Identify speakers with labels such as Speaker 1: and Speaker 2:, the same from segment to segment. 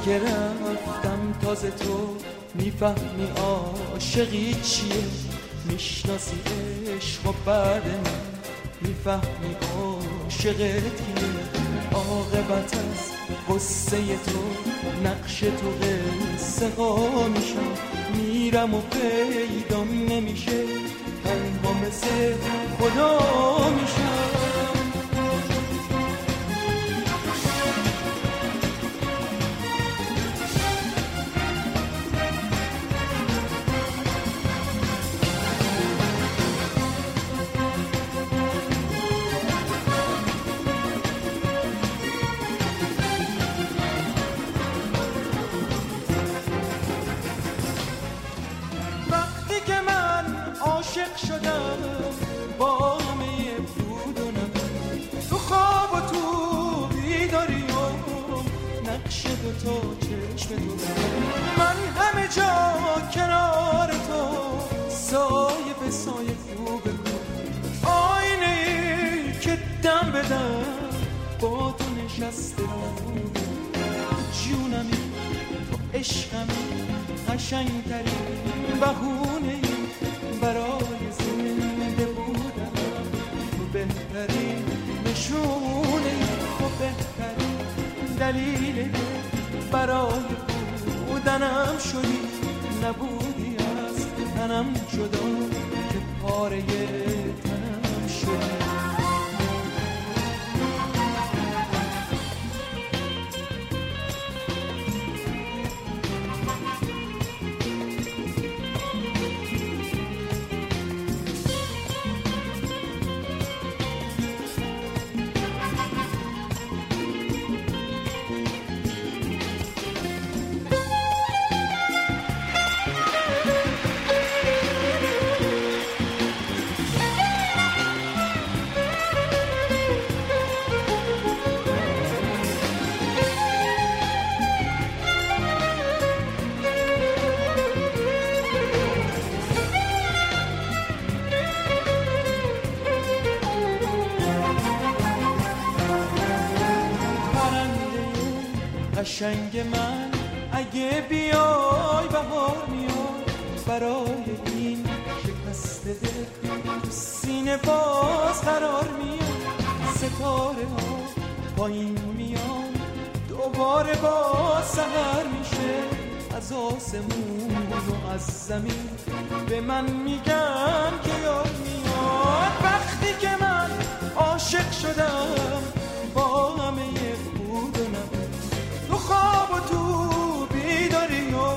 Speaker 1: که رفتم تازه تو میفهمی عاشقی چیه، میشناسی عشق و بعد من میفهمی عاشقت کیه. عاقبت از قصه تو نقش تو قصه ها میشم، میرم و پیدام نمیشه، تنها مثل خدا میشم. شدم با همه بود و نبود، تو خواب و تو بیداری و نقش دوتا چشم تو، من همه جا کنار تو سایه به سایه خوبه کن، آینه ای که دم به دم با تو نشسته رو، جونمی تو عشقمی قشنگترین بهونه برای زنده بودن، تو بهترین نشونه، تو بهترین دلیل برای بودنم شدی، نبودی از تنم جدا که پاره تنم شدی. قشنگ من اگه بیای بهار میاد، برای این شکست دل تو سینه باز قرار میاد، ستاره ها پایین میان دوباره باز سحر میشه، از آسمون و از زمین به من میگن که یاد میاد، وقتی که من عاشق شدم با همه بود و نبود، تو خواب و تو بیداری و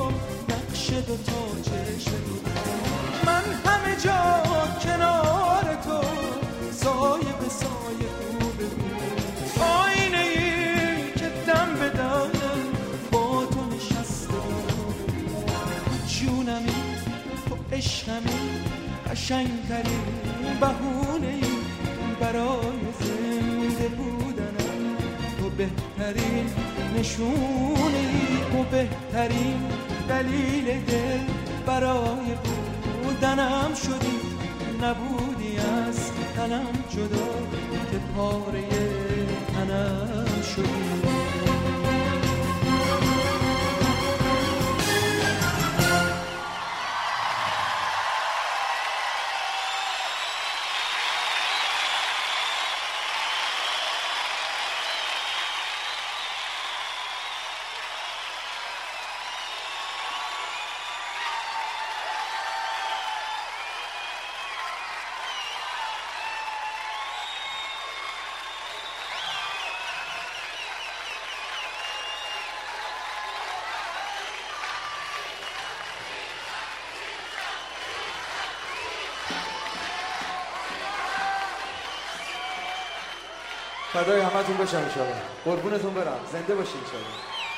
Speaker 1: نقش دوتا چشم تو، من همه جا کنار تو سایه به سایه خوبه بود، آینه ای که دم به دم با تو نشسته بود، جونمی تو عشقمی قشنگترین بهونه ای برای زنده بودنم، تو بهترین نشونه ای و بهترین دلیل دل برای بودنم شدی، نبودی از تنم جدا که پاره تنم شدی.
Speaker 2: فدای همتون باشم انشاءالله. قربونتون برم. زنده باشین انشاءالله.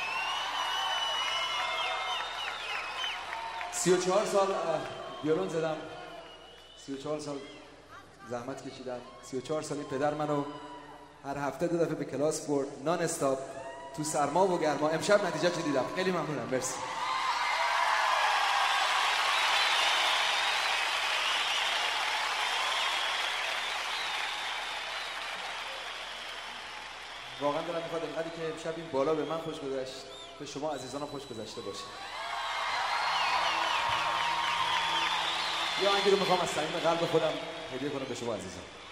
Speaker 2: 34 سال ویولون زدم، 34 سال زحمت کشیدم، 34 سالی پدر منو هر هفته 2 دفعه به کلاس برد نان استاپ تو سرما و گرما. امشب نتیجه چه دیدم. خیلی ممنونم. مرسی. واقعا دلم میخواد اینقدری که امشب این بالا به من خوش گذشت به شما عزیزان خوش گذشته باشه. یا آهنگی رو میخوام از صمیم قلب خودم هدیه کنم به شما عزیزان.